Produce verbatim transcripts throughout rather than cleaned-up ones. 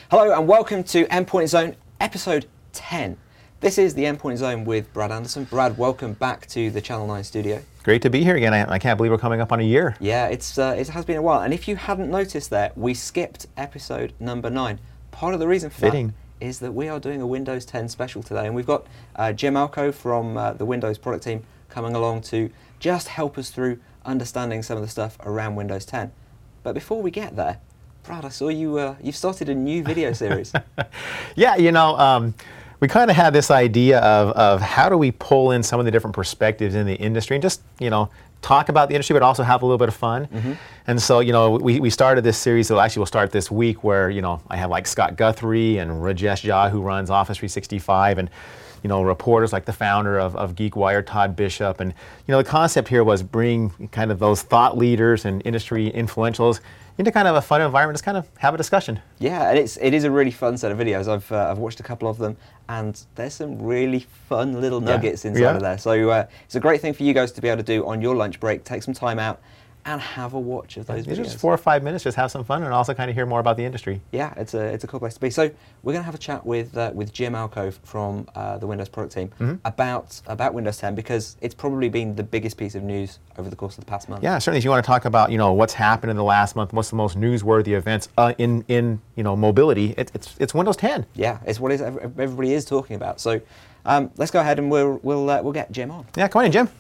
Hello and welcome to Endpoint Zone, episode ten. This is the Endpoint Zone with Brad Anderson. Brad, welcome back to the Channel nine studio. Great to be here again. I, I can't believe we're coming up on a year. Yeah, it's uh, it has been a while. And if you hadn't noticed there, we skipped episode number nine. Part of the reason for Fitting. that is that we are doing a Windows ten special today. And we've got uh, Jim Alcove from uh, the Windows product team coming along to just help us through understanding some of the stuff around Windows ten. But before we get there, Brad, I saw you, uh, you've started a new video series. Yeah, you know, um, we kind of had this idea of, of how do we pull in some of the different perspectives in the industry and just, you know, talk about the industry, but also have a little bit of fun. Mm-hmm. And so, you know, we, we started this series, so actually we'll start this week where, you know, I have like Scott Guthrie and Rajesh Jha, who runs Office three sixty-five, and, you know, reporters like the founder of, of GeekWire, Todd Bishop. And, you know, the concept here was bring kind of those thought leaders and industry influentials into kind of a fun environment, just kind of have a discussion. Yeah, and it's it is a really fun set of videos. I've uh, I've watched a couple of them, and there's some really fun little nuggets yeah. inside yeah. of there. So uh, it's a great thing for you guys to be able to do on your lunch break. Take some time out and have a watch of those These videos. are just four or five minutes, just have some fun, and also kind of hear more about the industry. Yeah, it's a it's a cool place to be. So we're going to have a chat with uh, with Jim Alcove from uh, the Windows product team mm-hmm. about about Windows ten, because it's probably been the biggest piece of news over the course of the past month. Yeah, certainly. If you want to talk about, you know, what's happened in the last month, what's the most newsworthy events uh, in in you know mobility, it, it's it's Windows ten. Yeah, it's what is everybody is talking about. So um, let's go ahead and we'll we'll uh, we'll get Jim on. Yeah, come on in, Jim.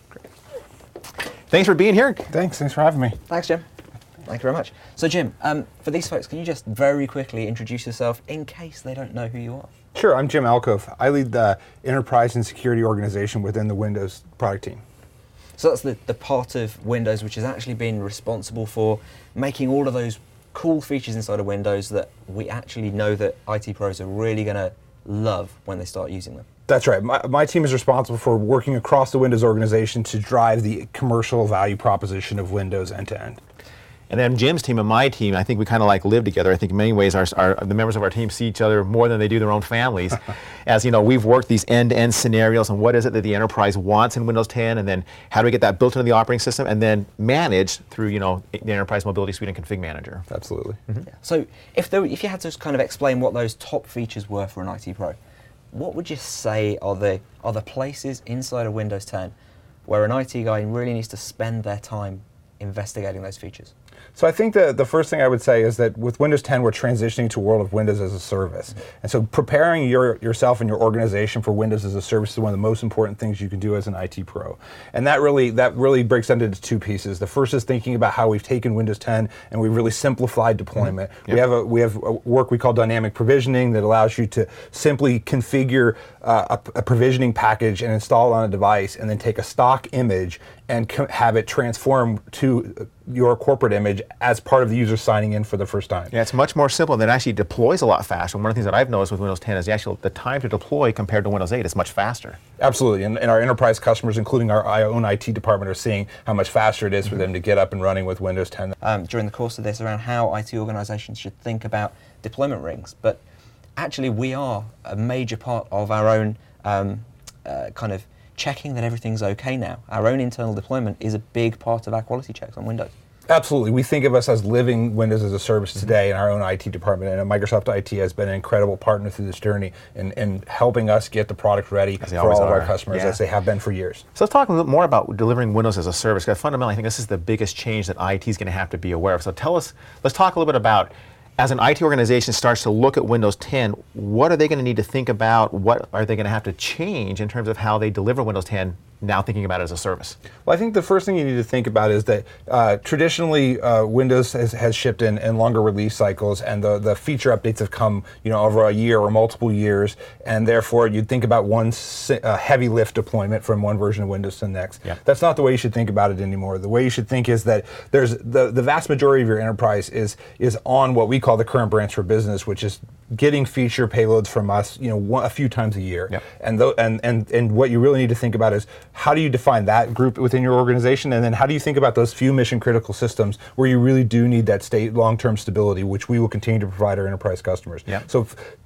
Thanks for being here. Thanks. Thanks for having me. Thanks, Jim. Thank you very much. So, Jim, um, for these folks, can you just very quickly introduce yourself in case they don't know who you are? Sure. I'm Jim Alcove. I lead the enterprise and security organization within the Windows product team. So that's the, the part of Windows which has actually been responsible for making all of those cool features inside of Windows that we actually know that I T pros are really going to love when they start using them. That's right. My, my team is responsible for working across the Windows organization to drive the commercial value proposition of Windows end to end. And then Jim's team and my team, I think we kind of like live together. I think in many ways our, our, the members of our team see each other more than they do their own families. As you know, we've worked these end-to-end scenarios and what is it that the enterprise wants in Windows ten, and then how do we get that built into the operating system and then managed through, you know, the Enterprise Mobility Suite and Config Manager. Absolutely. Mm-hmm. Yeah. So if, there, if you had to kind of explain what those top features were for an I T pro, what would you say are the, are the places inside of Windows ten where an I T guy really needs to spend their time investigating those features? So I think the, the first thing I would say is that with Windows ten, we're transitioning to a world of Windows as a service. Mm-hmm. And so preparing your, yourself and your organization for Windows as a service is one of the most important things you can do as an I T pro. And that really that really breaks down into two pieces. The first is thinking about how we've taken Windows ten and we've really simplified deployment. Mm-hmm. Yep. We have a we have a work we call dynamic provisioning that allows you to simply configure uh, a, a provisioning package and install it on a device, and then take a stock image and co- have it transform to your corporate image as part of the user signing in for the first time. Yeah, it's much more simple, and it actually deploys a lot faster. One of the things that I've noticed with Windows ten is the actual the time to deploy compared to Windows eight is much faster. Absolutely, and, and our enterprise customers, including our own I T department, are seeing how much faster it is mm-hmm. for them to get up and running with Windows ten. Um, during the course of this, around how I T organizations should think about deployment rings, but actually we are a major part of our own um, uh, kind of checking that everything's okay now. Our own internal deployment is a big part of our quality checks on Windows. Absolutely. We think of us as living Windows as a service today in our own I T department, and Microsoft I T has been an incredible partner through this journey in, in helping us get the product ready for all of are. our customers, yeah. as they have been for years. So let's talk a little bit more about delivering Windows as a service, because fundamentally I think this is the biggest change that I T is going to have to be aware of. So tell us, let's talk a little bit about, as an I T organization starts to look at Windows ten, what are they going to need to think about? What are they going to have to change in terms of how they deliver Windows ten, now thinking about it as a service? Well, I think the first thing you need to think about is that uh, traditionally uh, Windows has, has shipped in, in longer release cycles, and the, the feature updates have come, you know, over a year or multiple years, and therefore you'd think about one si- uh, heavy lift deployment from one version of Windows to the next. Yeah. That's not the way you should think about it anymore. The way you should think is that there's the, the vast majority of your enterprise is is on what we call the current branch for business, which is getting feature payloads from us, you know, one, a few times a year. Yep. And, th- and and and what you really need to think about is how do you define that group within your organization, and then how do you think about those few mission critical systems where you really do need that state long-term stability, which we will continue to provide our enterprise customers. Yep. So f-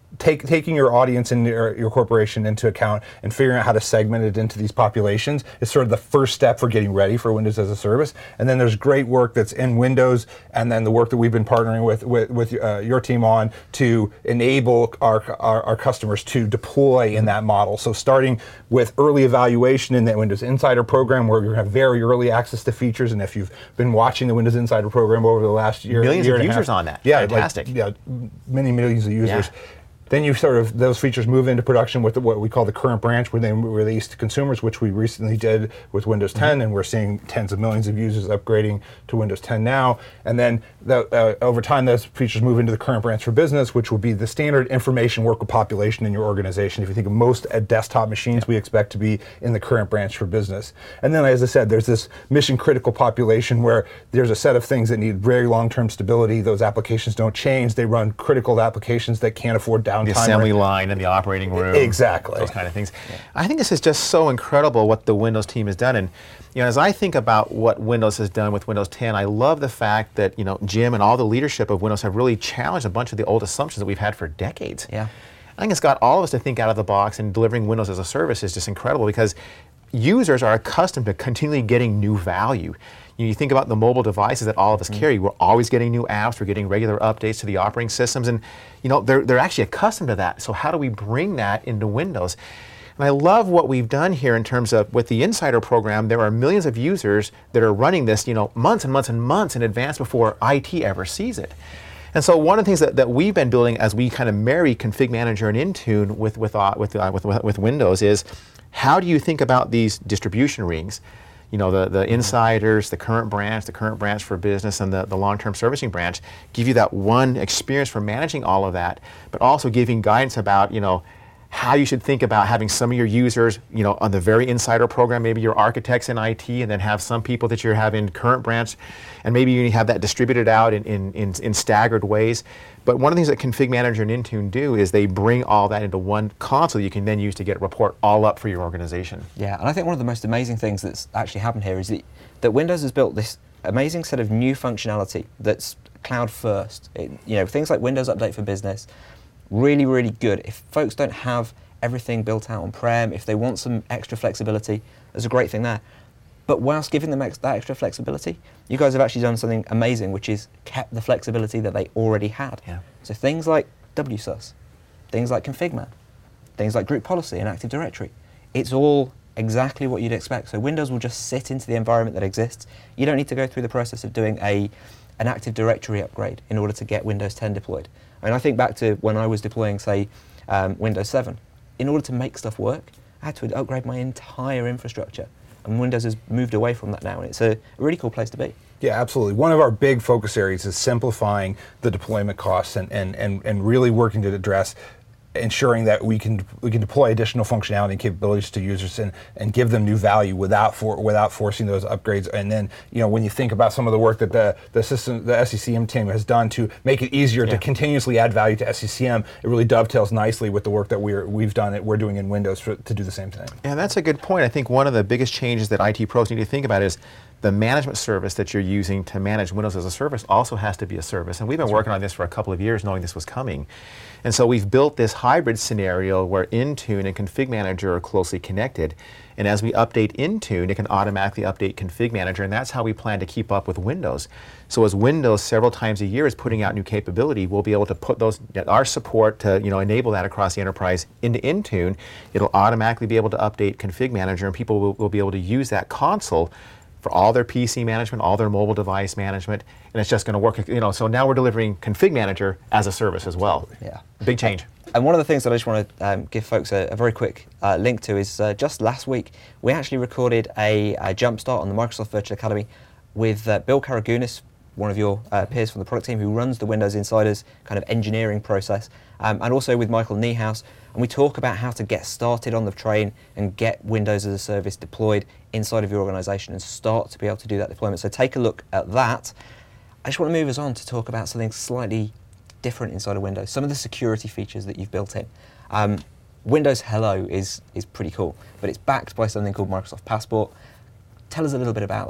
take, taking your audience and your, your corporation into account and figuring out how to segment it into these populations is sort of the first step for getting ready for Windows as a service. And then there's great work that's in Windows, and then the work that we've been partnering with with, with uh, your team on to enable our, our, our customers to deploy in that model. So starting with early evaluation in the Windows Insider program, where you're going to have very early access to features. And if you've been watching the Windows Insider program over the last year, millions year of and a users half, on that. yeah, Fantastic. Like, yeah, many millions of users. Yeah. Then you sort of, those features move into production with what we call the current branch, where they release to consumers, which we recently did with Windows ten, mm-hmm. and we're seeing tens of millions of users upgrading to Windows ten now. And then the, uh, over time, those features move into the current branch for business, which will be the standard information worker population in your organization. If you think of most at desktop machines, yeah. we expect to be in the current branch for business. And then, as I said, there's this mission critical population where there's a set of things that need very long-term stability. Those applications don't change. They run critical applications that can't afford downtime. The assembly line in the operating room. Exactly. Those kind of things. Yeah. I think this is just so incredible what the Windows team has done. And you know, as I think about what Windows has done with Windows ten, I love the fact that you know Jim and all the leadership of Windows have really challenged a bunch of the old assumptions that we've had for decades. Yeah. I think it's got all of us to think out of the box, and delivering Windows as a service is just incredible because users are accustomed to continually getting new value. You, know, you think about the mobile devices that all of us mm. carry. We're always getting new apps. We're getting regular updates to the operating systems, and you know they're they're actually accustomed to that. So how do we bring that into Windows? And I love what we've done here in terms of with the Insider program. There are millions of users that are running this, you know, months and months and months in advance before I T ever sees it. And so one of the things that, that we've been building as we kind of marry Config Manager and Intune with with uh, with, uh, with with Windows is how do you think about these distribution rings? You know, the, the insiders, the current branch, the current branch for business, and the, the long-term servicing branch give you that one experience for managing all of that, but also giving guidance about, you know, how you should think about having some of your users, you know, on the very insider program, maybe your architects in I T, and then have some people that you have in current branch, and maybe you have that distributed out in, in, in, in staggered ways. But one of the things that Config Manager and Intune do is they bring all that into one console you can then use to get a report all up for your organization. Yeah, and I think one of the most amazing things that's actually happened here is that, that Windows has built this amazing set of new functionality that's cloud first. It, you know, things like Windows Update for Business, really, really good. If folks don't have everything built out on-prem, if they want some extra flexibility, there's a great thing there. But whilst giving them ex that extra flexibility, you guys have actually done something amazing, which is kept the flexibility that they already had. Yeah. So things like W S U S, things like ConfigMan, things like Group Policy and Active Directory, it's all exactly what you'd expect. So Windows will just sit into the environment that exists. You don't need to go through the process of doing a an Active Directory upgrade in order to get Windows ten deployed. I mean, I think back to when I was deploying, say, um, Windows seven. In order to make stuff work, I had to upgrade my entire infrastructure. And Windows has moved away from that now, and it's a, a really cool place to be. Yeah, absolutely. One of our big focus areas is simplifying the deployment costs and, and, and, and really working to address ensuring that we can we can deploy additional functionality and capabilities to users and, and give them new value without for without forcing those upgrades. And then, you know, when you think about some of the work that the the system the S C C M team has done to make it easier yeah. to continuously add value to S C C M, it really dovetails nicely with the work that we're we've done it we're doing in Windows for, to do the same thing. Yeah, that's a good point. I think one of the biggest changes that I T pros need to think about is the management service that you're using to manage Windows as a service also has to be a service. And we've been working on this for a couple of years knowing this was coming. And so we've built this hybrid scenario where Intune and Config Manager are closely connected. And as we update Intune, it can automatically update Config Manager, and that's how we plan to keep up with Windows. So as Windows several times a year is putting out new capability, we'll be able to put those, our support to you know, enable that across the enterprise into Intune. It'll automatically be able to update Config Manager, and people will, will be able to use that console for all their P C management, all their mobile device management, and it's just going to work. You know, so now we're delivering Config Manager as a service as well. Yeah, big change. And one of the things that I just want to um, give folks a, a very quick uh, link to is uh, just last week we actually recorded a, a jumpstart on the Microsoft Virtual Academy with uh, Bill Karagunis, one of your uh, peers from the product team who runs the Windows Insiders kind of engineering process, um, and also with Michael Niehaus. And we talk about how to get started on the train and get Windows as a service deployed inside of your organization and start to be able to do that deployment. So take a look at that. I just want to move us on to talk about something slightly different inside of Windows, some of the security features that you've built in. Um, Windows Hello is, is pretty cool, but it's backed by something called Microsoft Passport. Tell us a little bit about that.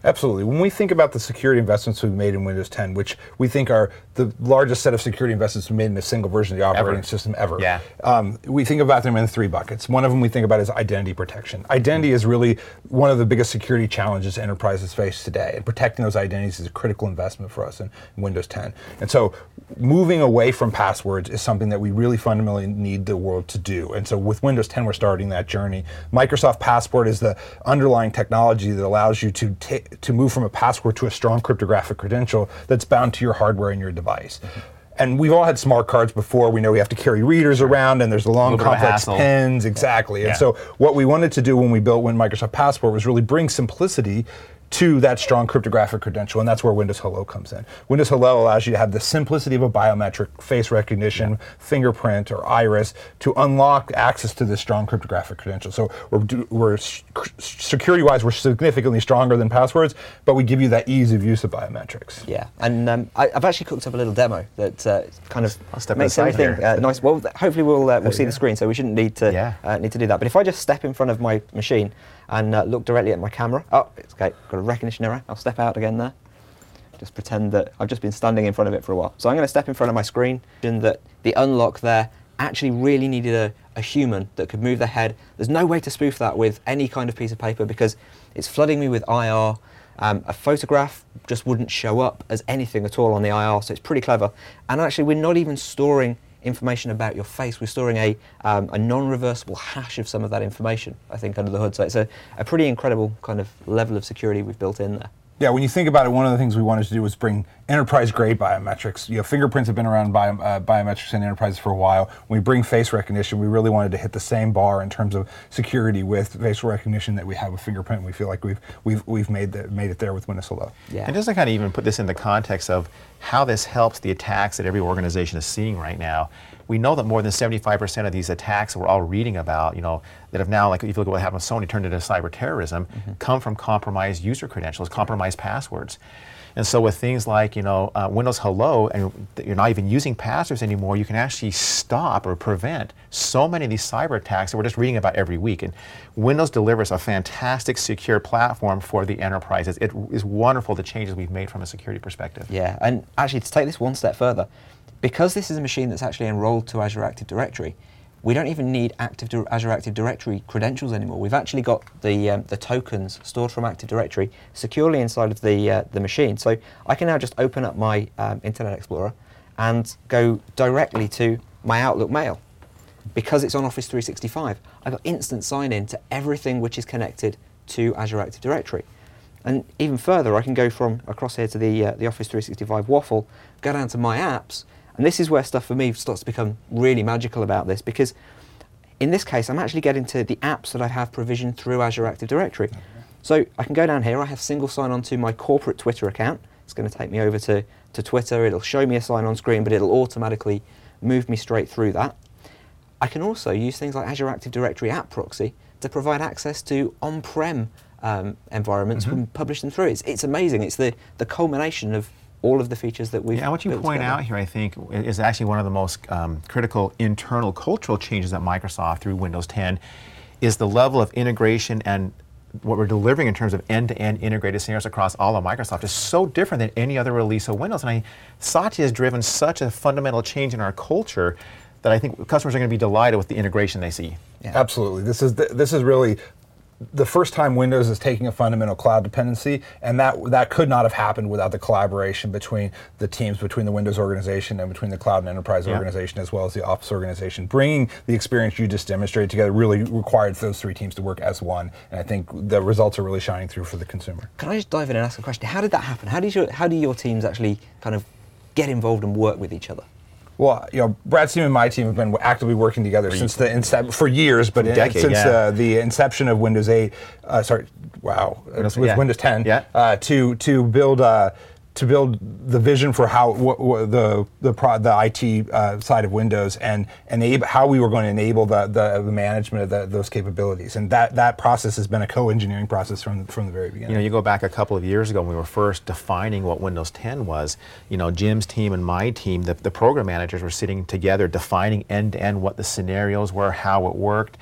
Absolutely. When we think about the security investments we've made in Windows ten, which we think are the largest set of security investments we've made in a single version of the operating Ever. system ever, Yeah. um, we think about them in three buckets. One of them we think about is identity protection. Identity is really one of the biggest security challenges enterprises face today, and protecting those identities is a critical investment for us in, in Windows ten. And so moving away from passwords is something that we really fundamentally need the world to do. And so with Windows ten, we're starting that journey. Microsoft Passport is the underlying technology that allows you to ta- to move from a password to a strong cryptographic credential that's bound to your hardware and your device. Mm-hmm. And we've all had smart cards before. We know we have to carry readers around, and there's the long, complex pens. Exactly. Yeah. And so what we wanted to do when we built when Microsoft Passport was really bring simplicity to that strong cryptographic credential, and that's where Windows Hello comes in. Windows Hello allows you to have the simplicity of a biometric face recognition, yeah. fingerprint, or iris to unlock access to this strong cryptographic credential. So we're, we're security-wise, we're significantly stronger than passwords, but we give you that ease of use of biometrics. Yeah, and um, I, I've actually cooked up a little demo that uh, kind of I'll makes everything uh, nice. Well, hopefully we'll uh, we'll see the screen, so we shouldn't need to yeah. uh, need to do that. But if I just step in front of my machine and uh, look directly at my camera, oh, it's okay, got a recognition error. I'll step out again there. Just pretend that I've just been standing in front of it for a while. So I'm going to step in front of my screen, and that the unlock there actually really needed a, a human that could move their head. There's no way to spoof that with any kind of piece of paper because it's flooding me with I R. Um, a photograph just wouldn't show up as anything at all on the I R, so it's pretty clever. And actually, we're not even storing information about your face. We're storing a, um, a non-reversible hash of some of that information, I think, under the hood. So it's a, a pretty incredible kind of level of security we've built in there. Yeah, when you think about it, one of the things we wanted to do was bring enterprise-grade biometrics. You know, fingerprints have been around bio, uh, biometrics in enterprises for a while. When we bring face recognition, we really wanted to hit the same bar in terms of security with facial recognition that we have with fingerprint. We feel like we've we've we've made the, made it there with Windows Hello. Yeah. And just to kind of even put this in the context of how this helps the attacks that every organization is seeing right now. We know that more than seventy-five percent of these attacks that we're all reading about, you know, that have now, like if you look at what happened with Sony, turned into cyber terrorism, mm-hmm. come from compromised user credentials, compromised passwords. And so with things like, you know, uh, Windows Hello, and you're not even using passwords anymore, you can actually stop or prevent so many of these cyber attacks that we're just reading about every week. And Windows delivers a fantastic secure platform for the enterprises. It is wonderful the changes we've made from a security perspective. Yeah, and actually to take this one step further, because this is a machine that's actually enrolled to Azure Active Directory, we don't even need Active Di- Azure Active Directory credentials anymore. We've actually got the um, the tokens stored from Active Directory securely inside of the uh, the machine. So I can now just open up my um, Internet Explorer and go directly to my Outlook mail. Because it's on Office three sixty-five, I've got instant sign-in to everything which is connected to Azure Active Directory. And even further, I can go from across here to the uh, the Office three sixty-five waffle, go down to My Apps. And this is where stuff for me starts to become really magical about this, because in this case, I'm actually getting to the apps that I have provisioned through Azure Active Directory. Okay. So I can go down here, I have single sign-on to my corporate Twitter account. It's going to take me over to, to Twitter, it'll show me a sign-on screen, but it'll automatically move me straight through that. I can also use things like Azure Active Directory App Proxy to provide access to on-prem um, environments mm-hmm. and publish them through. It's, it's amazing, it's the, the culmination of all of the features that we've Yeah, what you built point together. out here, I think, is actually one of the most um, critical internal cultural changes at Microsoft through Windows ten, is the level of integration and what we're delivering in terms of end-to-end integrated scenarios across all of Microsoft is so different than any other release of Windows. And I, Satya has driven such a fundamental change in our culture that I think customers are going to be delighted with the integration they see. Yeah. Absolutely. This is th- this is really the first time Windows is taking a fundamental cloud dependency, and that that could not have happened without the collaboration between the teams, between the Windows organization and between the cloud and enterprise yeah. organization, as well as the Office organization. Bringing the experience you just demonstrated together really required those three teams to work as one, and I think the results are really shining through for the consumer. Can I just dive in and ask a question? How did that happen? How did your, how do your teams actually kind of get involved and work with each other? Well, you know, Brad's team and my team have been actively working together for since the incep- for years, but in, decade, since yeah. uh, the inception of Windows eight, uh, sorry, wow, Windows, with yeah. Windows ten, yeah. uh, to to build uh, to build the vision for how wh- wh- the the pro- the I T uh, side of Windows and enable how we were going to enable the the, the management of the, those capabilities, and that that process has been a co-engineering process from from the very beginning. You know, you go back a couple of years ago when we were first defining what Windows ten was. You know, Jim's team and my team, the, the program managers were sitting together defining end to end what the scenarios were, how it worked.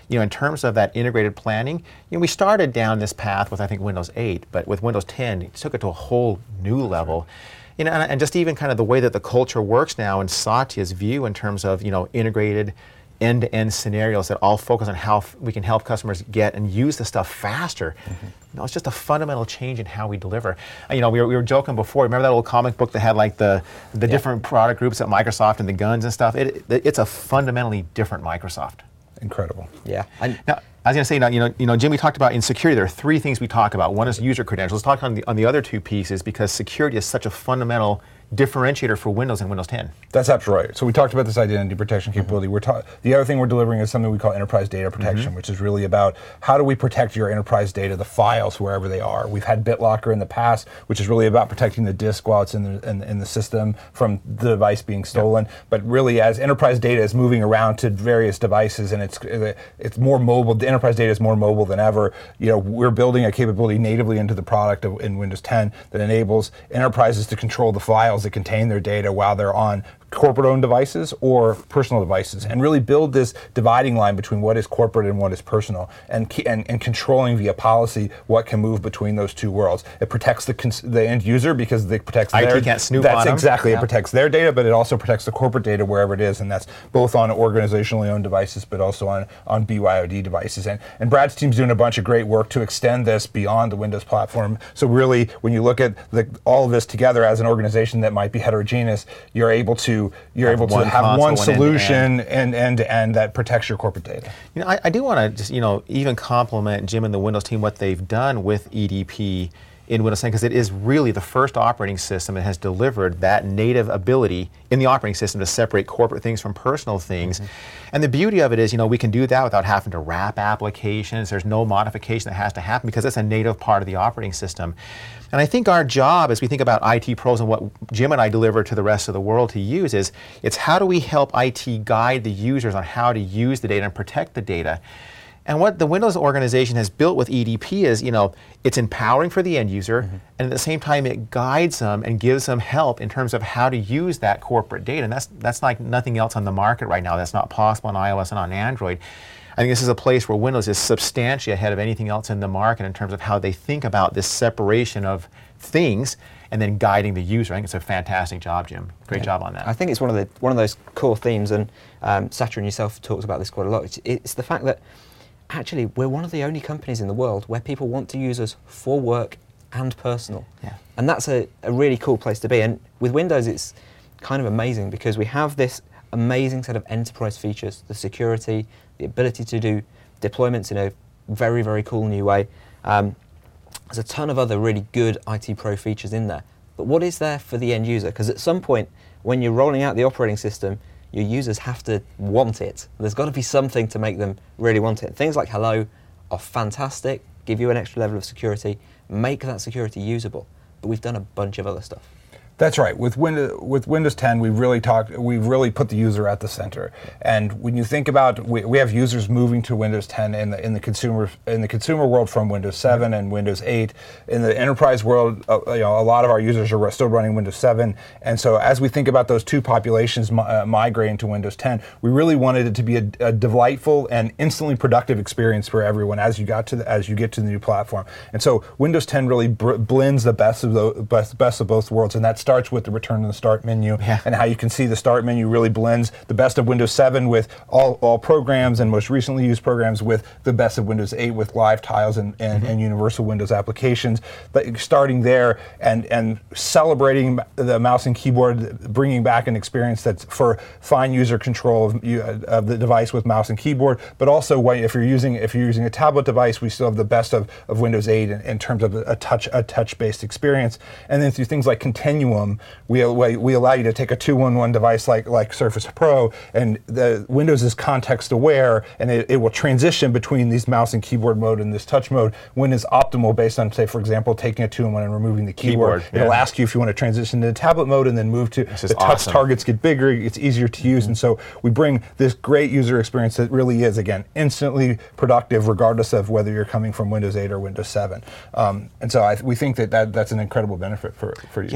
you know, in terms of that integrated planning, you know, we started down this path with, I think, Windows eight, but with Windows ten, it took it to a whole new level. You know, and, and just even kind of the way that the culture works now, and Satya's view in terms of, you know, integrated end-to-end scenarios that all focus on how f- we can help customers get and use the stuff faster. Mm-hmm. You know, it's just a fundamental change in how we deliver. Uh, you know, we were, we were joking before. Remember that old comic book that had like the the yeah. different product groups at Microsoft and the guns and stuff? It, it, it's a fundamentally different Microsoft. Incredible. Yeah. I, now, I was going to say, now, you know, you know, Jim, we talked about in security, there are three things we talk about. One is user credentials. Let's talk on the, on the other two pieces, because security is such a fundamental differentiator for Windows and Windows ten. That's absolutely right. So we talked about this identity protection capability. Mm-hmm. We're ta- the other thing we're delivering is something we call enterprise data protection, mm-hmm. which is really about how do we protect your enterprise data, the files, wherever they are. We've had BitLocker in the past, which is really about protecting the disk while it's in the in, in the system from the device being stolen. Yep. But really, as enterprise data is moving around to various devices and it's it's more mobile, the enterprise data is more mobile than ever. You know, we're building a capability natively into the product of, in Windows ten that enables enterprises to control the files that contain their data while they're on corporate-owned devices or personal devices, and really build this dividing line between what is corporate and what is personal, and and, and controlling via policy what can move between those two worlds. It protects the cons- the end user because it protects I T their... can't snoop That's on them. exactly. Yeah. It protects their data, but it also protects the corporate data wherever it is, and that's both on organizationally owned devices, but also on, on B Y O D devices. And, and Brad's team's doing a bunch of great work to extend this beyond the Windows platform. So really, when you look at the, all of this together as an organization that might be heterogeneous, you're able to you're able to One have console, one one solution and end to end that protects your corporate data. You know, I, I do want to just, you know, even compliment Jim and the Windows team what they've done with E D P in Windows ten, because it is really the first operating system that has delivered that native ability in the operating system to separate corporate things from personal things. Mm-hmm. And the beauty of it is, you know, we can do that without having to wrap applications. There's no modification that has to happen because it's a native part of the operating system. And I think our job, as we think about I T pros and what Jim and I deliver to the rest of the world to use, is it's how do we help I T guide the users on how to use the data and protect the data. And what the Windows organization has built with E D P is, you know, it's empowering for the end user, mm-hmm. and at the same time it guides them and gives them help in terms of how to use that corporate data. And that's that's like nothing else on the market right now. That's not possible on iOS and on Android. I think this is a place where Windows is substantially ahead of anything else in the market in terms of how they think about this separation of things and then guiding the user. I think it's a fantastic job, Jim. Great yeah. job on that. I think it's one of the one of those core themes, and um, Satya and yourself talks about this quite a lot. It's, it's the fact that actually we're one of the only companies in the world where people want to use us for work and personal. Yeah. And that's a, a really cool place to be. And with Windows, it's kind of amazing because we have this amazing set of enterprise features, the security, the ability to do deployments in a very, very cool new way. Um, there's a ton of other really good I T Pro features in there. But what is there for the end user? Because at some point, when you're rolling out the operating system, your users have to want it. There's got to be something to make them really want it. Things like Hello are fantastic, give you an extra level of security, make that security usable. But we've done a bunch of other stuff. That's right. With Windows, with Windows ten, we've really talked. We've really put the user at the center. And when you think about, we, we have users moving to Windows ten in the in the consumer in the consumer world from Windows seven and Windows eight. In the enterprise world, uh, you know, a lot of our users are still running Windows seven. And so, as we think about those two populations mi- uh, migrating to Windows ten, we really wanted it to be a, a delightful and instantly productive experience for everyone as you got to the, as you get to the new platform. And so, Windows ten really br- blends the best of the best, best of both worlds, and that's starts with the return to the start menu, yeah. and how you can see the start menu really blends the best of Windows seven with all, all programs and most recently used programs with the best of Windows eight with live tiles and, and, mm-hmm. and universal Windows applications. But starting there and, and celebrating the mouse and keyboard, bringing back an experience that's for fine user control of, of the device with mouse and keyboard, but also if you're using if you're using a tablet device, we still have the best of, of Windows eight in, in terms of a touch a touch-based experience. And then through things like Continuum, We, we allow you to take a two in one device like, like Surface Pro, and the Windows is context aware, and it, it will transition between these mouse and keyboard mode and this touch mode when is optimal based on, say, for example, taking a two in one and removing the keyboard. keyboard It'll yeah. ask you if you want to transition to the tablet mode and then move to the touch awesome. targets get bigger, it's easier to use, mm-hmm. and so we bring this great user experience that really is, again, instantly productive regardless of whether you're coming from Windows eight or Windows seven. Um, and so I, we think that, that that's an incredible benefit for, for yeah, users. and it's been,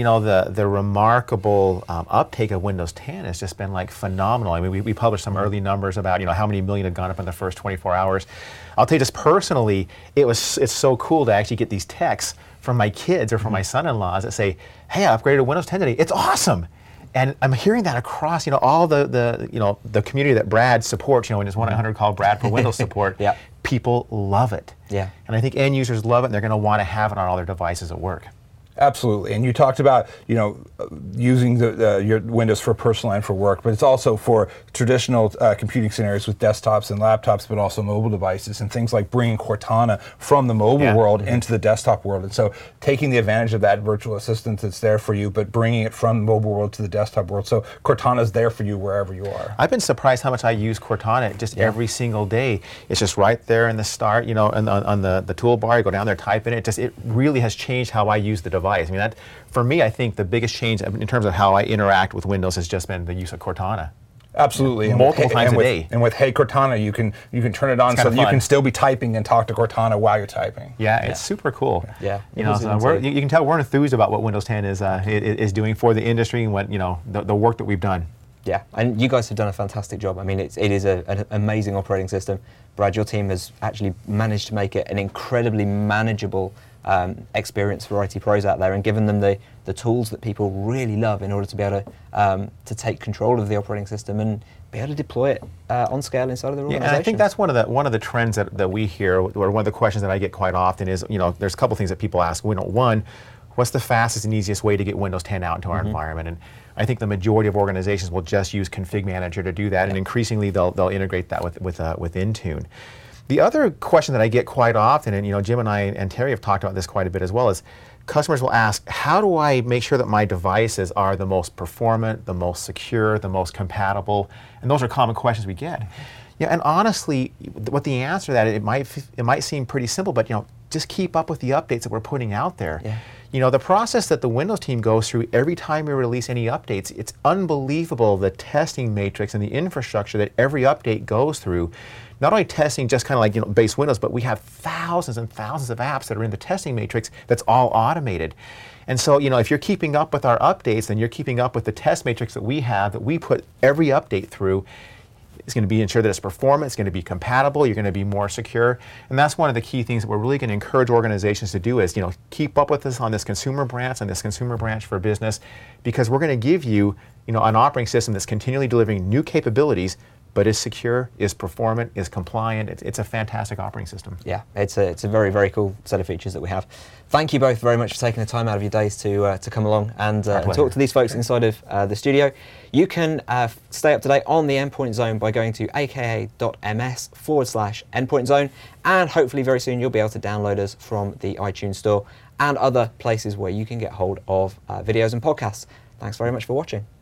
you know, the the remarkable um, uptake of Windows ten has just been like phenomenal. I mean, we, we published some early numbers about, you know, how many million had gone up in the first twenty-four hours. I'll tell you just personally, it was it's so cool to actually get these texts from my kids or from my son-in-laws that say, hey, I upgraded to Windows ten today. It's awesome. And I'm hearing that across, you know, all the, the you know, the community that Brad supports, you know, in his one eight hundred call Brad for Windows support. Yeah. People love it. Yeah. And I think end users love it, and they're going to want to have it on all their devices at work. Absolutely, and you talked about, you know, using the, uh, your Windows for personal and for work, but it's also for traditional uh, computing scenarios with desktops and laptops, but also mobile devices and things like bringing Cortana from the mobile Yeah. world Mm-hmm. into the desktop world. And so taking the advantage of that virtual assistant that's there for you, but bringing it from the mobile world to the desktop world. So Cortana's there for you wherever you are. I've been surprised how much I use Cortana just Yeah. every single day. It's just right there in the start, you know, on, on, on the, the toolbar, you go down there, type in it. Just it really has changed how I use the device. I mean, that for me, I think the biggest change in terms of how I interact with Windows has just been the use of Cortana. Absolutely, and Multiple with, times and a with, day. And with Hey Cortana, you can you can turn it on It's so kinda that you fun. can still be typing and talk to Cortana while you're typing. Yeah, Yeah. it's super cool. Yeah, you it know, is so even we're, too. you, you can tell we're enthused about what Windows ten is uh, i- i- is doing for the industry and what, you know, the, the work that we've done. Yeah, and you guys have done a fantastic job. I mean, it's, it is a, an amazing operating system. Brad, your team has actually managed to make it an incredibly manageable um, experience for I T pros out there, and given them the, the tools that people really love in order to be able to um, to take control of the operating system and be able to deploy it uh, on scale inside of their Yeah, organization. and I think that's one of the one of the trends that, that we hear, or one of the questions that I get quite often is, you know, there's a couple things that people ask. You know, one, what's the fastest and easiest way to get Windows ten out into our Mm-hmm. environment? And I think the majority of organizations will just use Config Manager to do that, and increasingly they'll they'll integrate that with with uh, with Intune. The other question that I get quite often, and you know, Jim and I and Terry have talked about this quite a bit as well, is customers will ask, how do I make sure that my devices are the most performant, the most secure, the most compatible? And those are common questions we get. Yeah, and honestly, what the answer to that, it might f- it might seem pretty simple, but you know, just keep up with the updates that we're putting out there. Yeah. You know, the process that the Windows team goes through every time we release any updates, it's unbelievable, the testing matrix and the infrastructure that every update goes through. Not only testing just kind of like, you know, base Windows, but we have thousands and thousands of apps that are in the testing matrix that's all automated. And so, you know, if you're keeping up with our updates, then you're keeping up with the test matrix that we have, that we put every update through. It's going to be ensure that it's performant, it's going to be compatible, you're going to be more secure. And that's one of the key things that we're really going to encourage organizations to do is, you know, keep up with us on this consumer branch and this consumer branch for business, because we're going to give you, you know, an operating system that's continually delivering new capabilities, but is secure, is performant, is compliant. It's, it's a fantastic operating system. Yeah, it's a, it's a very, very cool set of features that we have. Thank you both very much for taking the time out of your days to uh, to come along and, uh, and pleasure. talk to these folks inside of uh, the studio. You can uh, f- stay up to date on the Endpoint Zone by going to aka.ms forward slash Endpoint Zone, and hopefully very soon you'll be able to download us from the iTunes Store and other places where you can get hold of uh, videos and podcasts. Thanks very much for watching.